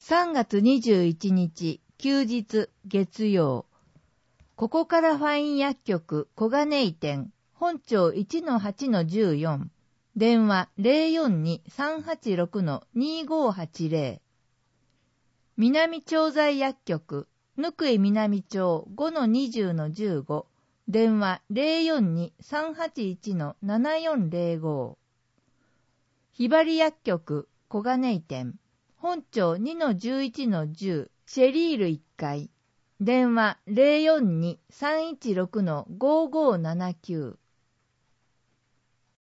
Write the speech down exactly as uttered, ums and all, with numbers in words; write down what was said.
さんがつにじゅういちにち、休日、月曜。ここからファイン薬局小金井店、本庁 いちのはちのじゅうよん、電話 ゼロよんに さんはちろく にごはちゼロ。南調剤薬局、ぬくい南町 ごのにじゅうのじゅうご、電話 ゼロよんに さんはちいち ななよんゼロご。ひばり薬局小金井店、本庁 にのじゅういちのじゅう、シェリールいっかい、電話 ゼロよんに さんいちろく ごごななきゅう。